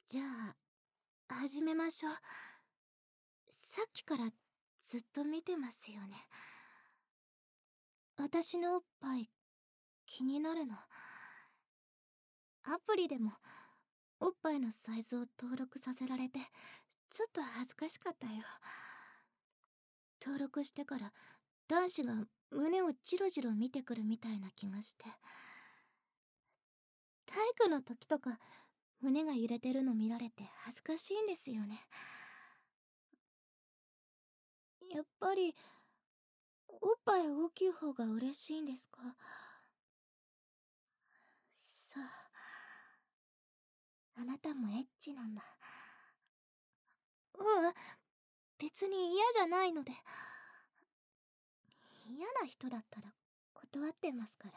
じゃあ、始めましょう。さっきからずっと見てますよね。私のおっぱい、気になるの。アプリでも、おっぱいのサイズを登録させられて、ちょっと恥ずかしかったよ。登録してから、男子が胸をジロジロ見てくるみたいな気がして。体育の時とか、胸が揺れてるの見られて恥ずかしいんですよね。やっぱり、おっぱい大きい方が嬉しいんですか？そう。あなたもエッチなんだ。ううん、別に嫌じゃないので。嫌な人だったら断ってますから。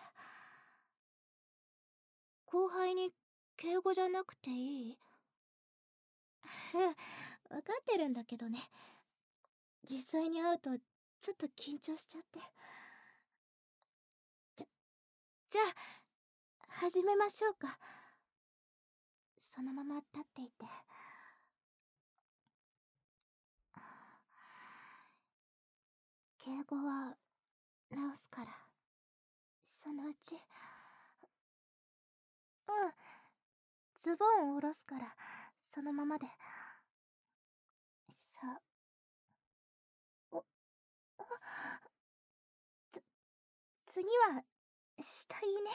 後輩に敬語じゃなくていい？分かってるんだけどね。実際に会うとちょっと緊張しちゃって。じゃあ、始めましょうか。そのまま立っていて。敬語は直すから。そのうち。うん。ズボンを下ろすから、そのままで。そう。お、つ、次は、下着ね。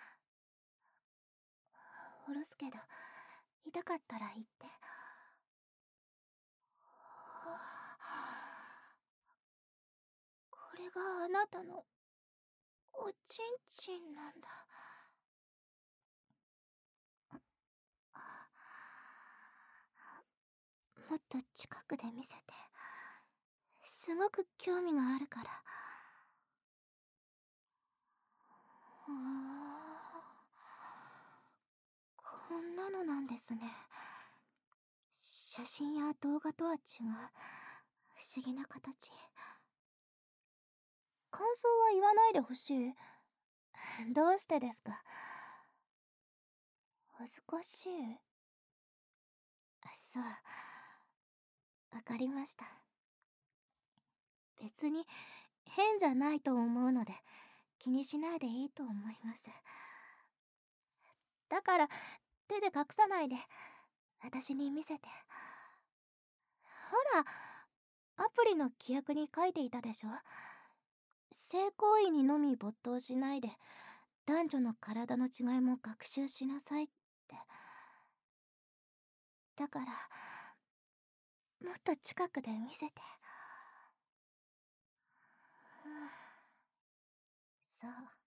下ろすけど、痛かったら言って。これがあなたの、おちんちんなんだ。もっと近くで見せて。すごく興味があるから。こんなのなんですね。写真や動画とは違う不思議な形。感想は言わないでほしい。どうしてですか？恥ずかしい？そう。わかりました。別に変じゃないと思うので気にしないでいいと思います。だから手で隠さないで私に見せて。ほら、アプリの規約に書いていたでしょ。性行為にのみ没頭しないで男女の体の違いも学習しなさいって。だからもっと近くで見せて。そう。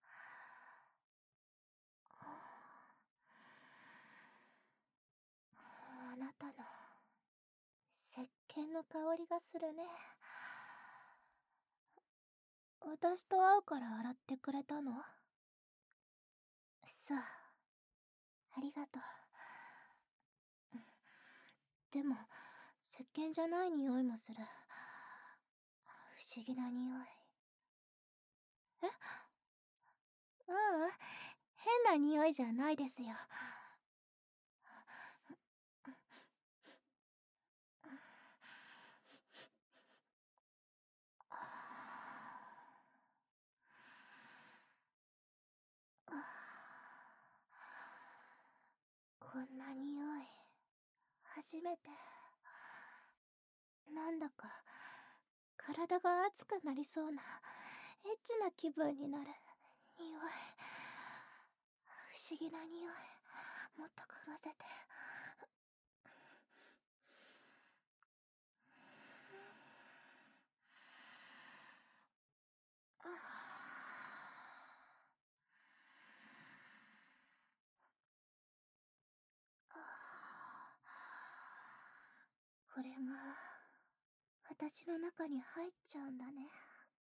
あなたの石鹸の香りがするね。私と会うから洗ってくれたの？そう。ありがとう。でも、石鹸じゃない匂いもする。不思議な匂い。え？ううん、変な匂いじゃないですよ。こんな匂い、初めて。なんだか、体が熱くなりそうな、エッチな気分になる匂い。不思議な匂い、もっと嗅がせて。これが私の中に入っちゃうんだね。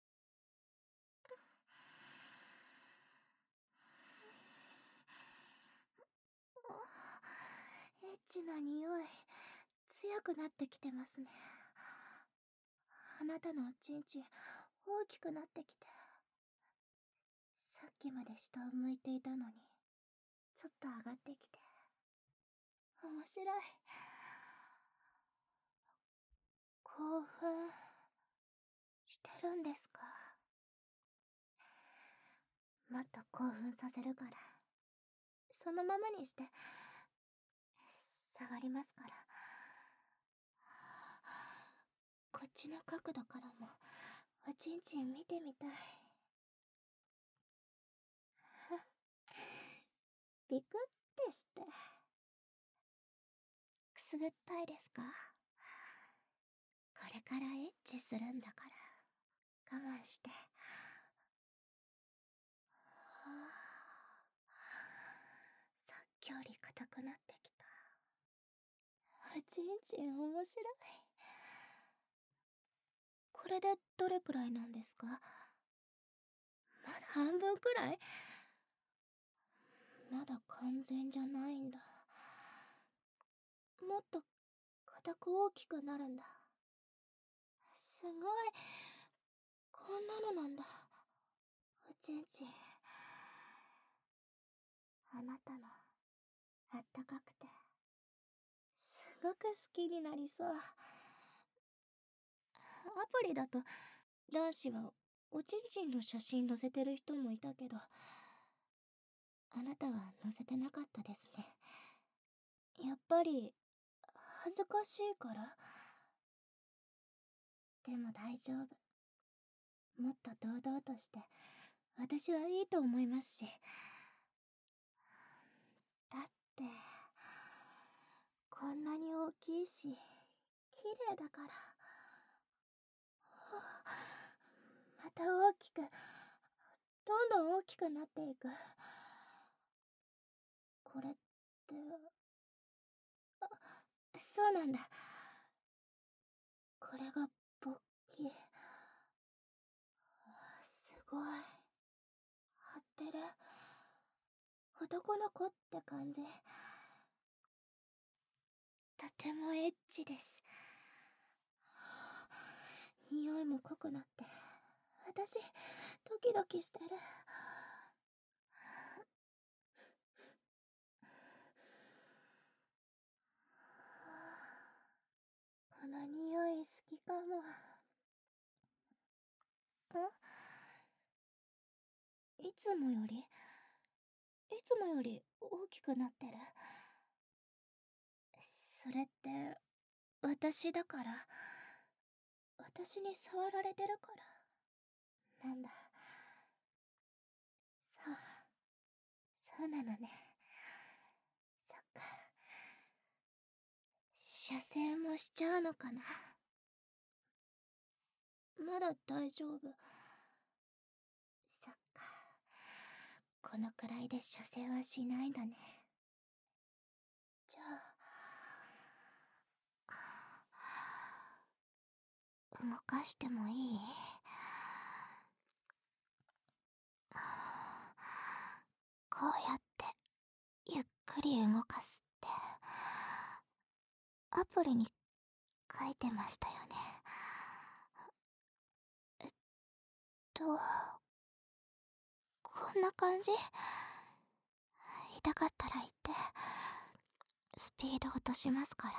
エッチな匂い、強くなってきてますね。あなたのおちんちん大きくなってきて。さっきまで下を向いていたのにちょっと上がってきて。面白い。興奮してるんですか？もっと興奮させるから、そのままにして触りますから。こっちの角度からもおちんちん見てみたい。ビクってして。くすぐったいですか？これからエッチするんだから我慢して。さっきより硬くなってきた。おちんちん面白い。これでどれくらいなんですか？まだ半分くらい？まだ完全じゃないんだ。もっと硬く大きくなるんだ。すごい。こんなのなんだ。おちんちん。あなたのあったかくてすごく好きになりそう。アプリだと男子はおちんちんの写真載せてる人もいたけど、あなたは載せてなかったですね。やっぱり恥ずかしいから？でも大丈夫。もっと堂々として私はいいと思いますし。だってこんなに大きいし綺麗だから。また大きく、どんどん大きくなっていく。これって、あ、そうなんだ。これが勃起。すごい。張ってる。男の子って感じ。とてもエッチです。匂いも濃くなって、私、ドキドキしてる。この匂い好きかも。いつもより大きくなってる。それって私だから？私に触られてるからなんだ。そう、そうなのね。そっか。射精もしちゃうのかな？まだ大丈夫。そっか。このくらいで射精はしないんだね。じゃあ、動かしてもいい？こうやってゆっくり動かすってアプリに書いてましたよね。と、こんな感じ？痛かったら言って、スピード落としますから。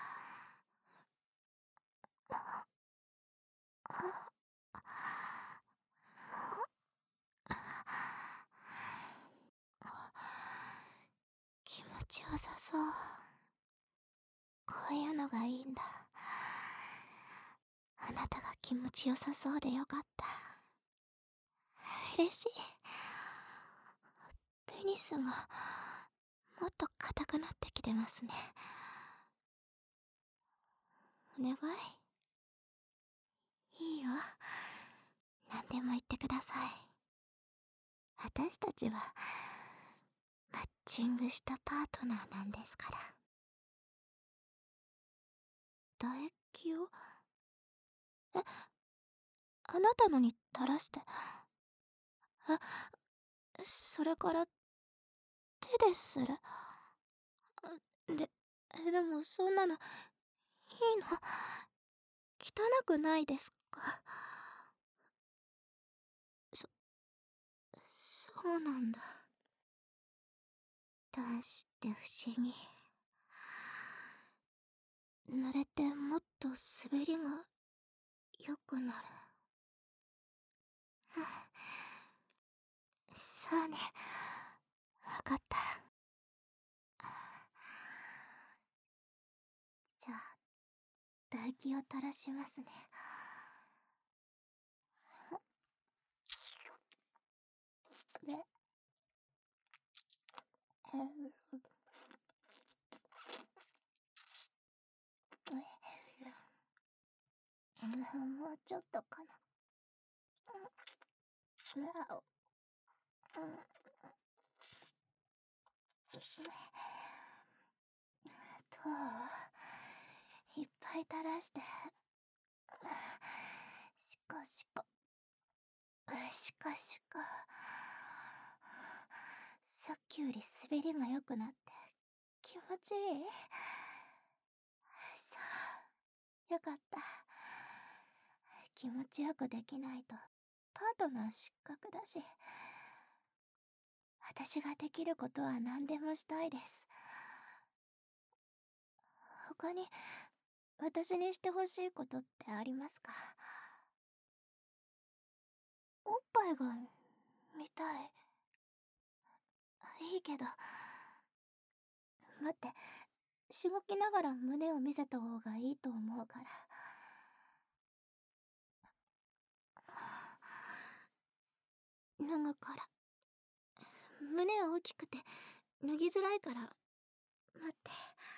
気持ちよさそう。こういうのがいいんだ。あなたが気持ちよさそうでよかった。嬉しい。ペニスがもっと硬くなってきてますね。お願い？いいよ。何でも言ってください。私たちはマッチングしたパートナーなんですから。唾液を？あなたのに垂らして。それから手でする。でもそんなのいいの？汚くないですか？そうなんだ。男子って不思議。 濡れてもっと滑りが良くなる。そうね、わかった。じゃあ唾液を垂らしますね。で、もうちょっとかな。いっぱい垂らして、しこしこ、しこしこ。さっきより滑りが良くなって気持ちいい。そう、よかった。気持ちよくできないとパートナー失格だし、私ができることは何でもしたいです。他に私にしてほしいことってありますか？おっぱいが見たい。いいけど、待って、しごきながら胸を見せた方がいいと思うから。脱ぐから。胸大きくて脱ぎづらいから。待って。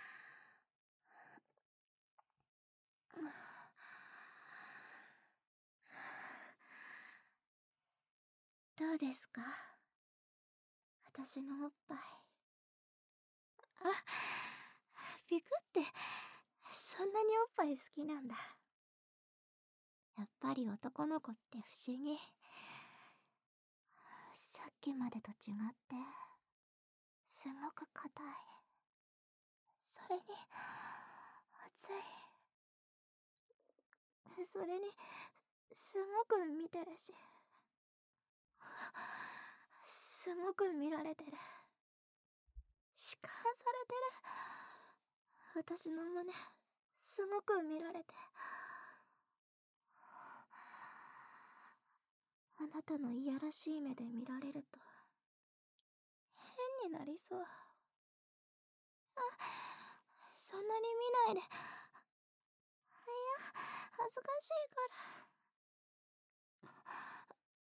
どうですか、私のおっぱい。あ、ビクって、そんなにおっぱい好きなんだ。やっぱり男の子って不思議。さっきまでと違ってすごく硬い。それに熱い。それにすごく見てるし、すごく見られてる。弛緩されてる。私の胸すごく見られて。あなたのいやらしい目で見られると変になりそう。そんなに見ないで。いや、恥ずかしいから。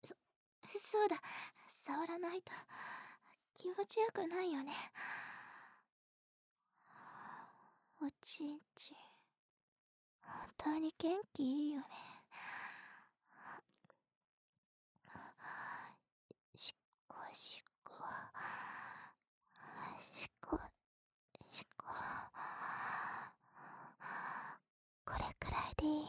そうだ、触らないと気持ちよくないよね。おちんちん、本当に元気いいよね。しこしこ、しこしこ。これくらいでいい？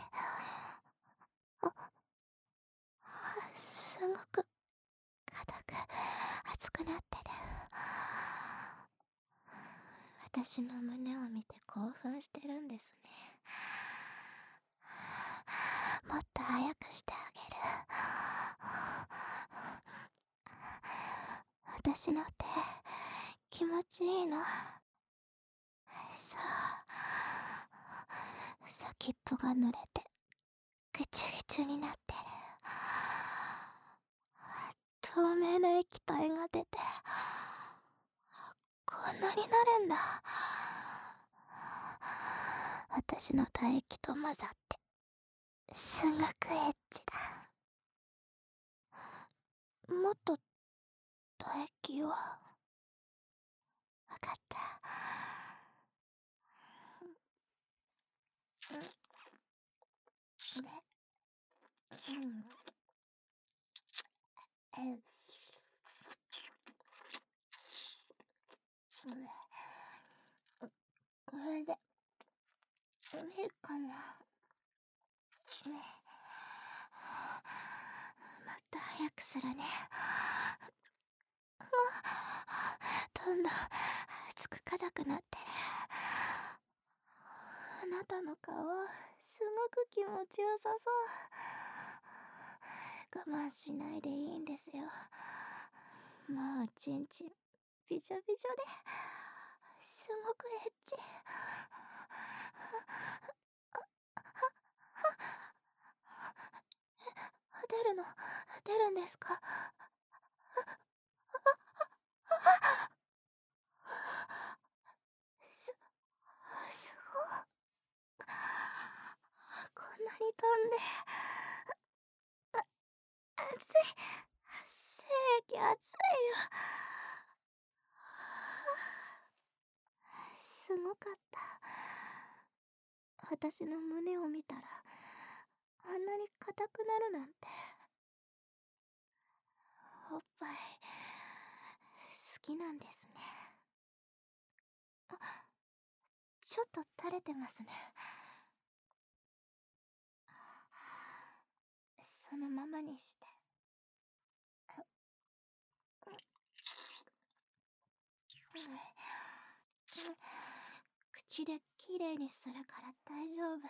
すごく硬く熱くなってる。私の胸を見て興奮してるんですね。もっと早くしてあげる。私の手気持ちいいの。そう、先っぽが濡れてぐちゅぐちゅになってる。透明な液体が出てこんなになるんだ。私の唾液と混ざってすごくエッチだ。もっと唾液を。わかった。これでいいかな。また早くするね。どんどん熱く硬くなってる。あなたの顔すごく気持ちよさそう。我慢しないでいいんですよ。もうちんちんびちょびちょですごくエッチ。 るんですか？す、すごい。こんなに飛んで、暑い。精液熱いよ。すごかった。私の胸を見たら、あんなに硬くなるなんて。おっぱい、好きなんですね。ちょっと垂れてますね。そのままにして。口できれいにするから大丈夫。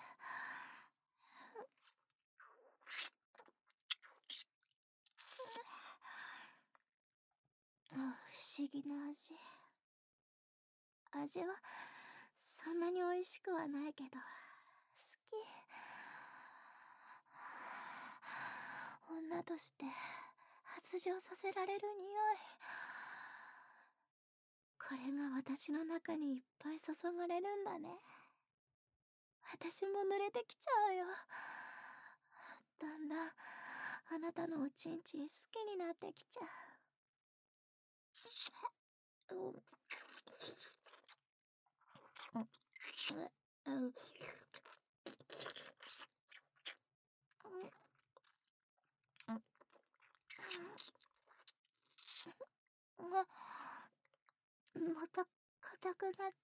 不思議な味。味はそんなに美味しくはないけど好き。女として発情させられる匂い。これが私の中にいっぱい注がれるんだね。私も濡れてきちゃうよ。だんだんあなたのおちんちん好きになってきちゃう。また硬くなって。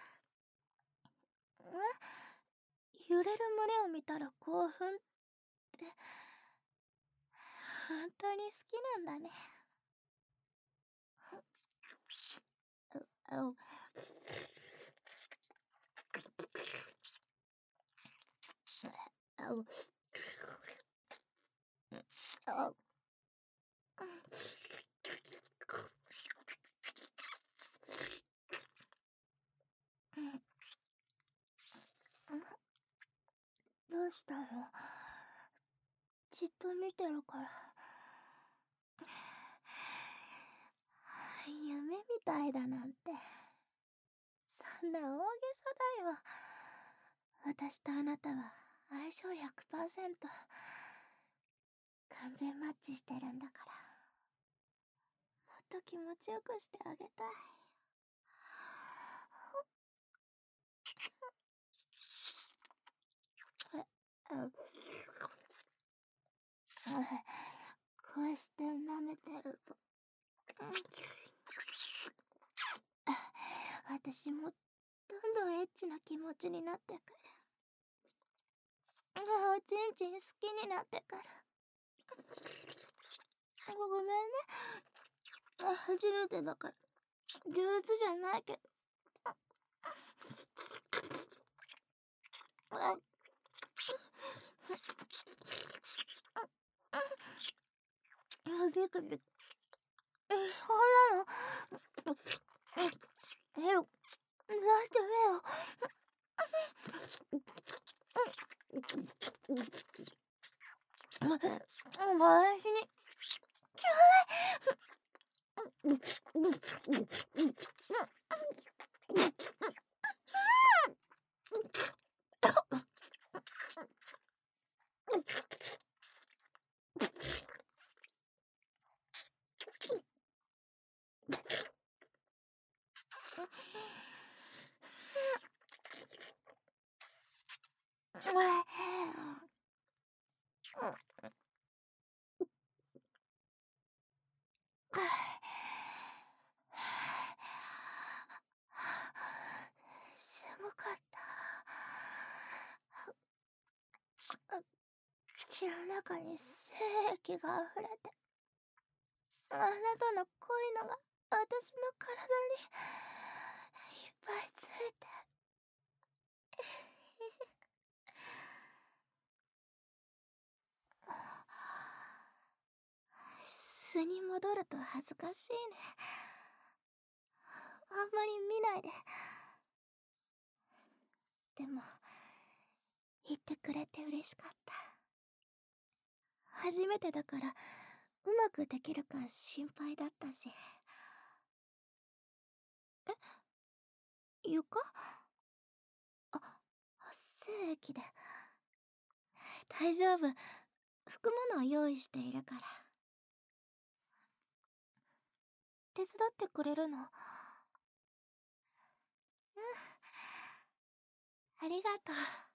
揺れる胸を見たら興奮って本当に好きなんだね。どうしたの？じっと見てるから。夢みたいだなんて。そんな大げさだよ。私とあなたは相性100%。完全マッチしてるんだから。もっと気持ちよくしてあげたい。こうして舐めてると私もどんどんエッチな気持ちになってくる。おちんちん好きになってくる。ごめんね。初めてだから上手じゃないけど。ビクビク。ほらの。出してみよ。私にちょうだい。すごかった。口の中に精液が溢れて、あなたの濃いのが私の体にいっぱいついて。素に戻ると恥ずかしいね。あんまり見ないで。でも言ってくれて嬉しかった。初めてだからうまくできるか心配だったし。床？あ、精液で。大丈夫。拭くものを用意しているから。手伝ってくれるの？うん、ありがとう。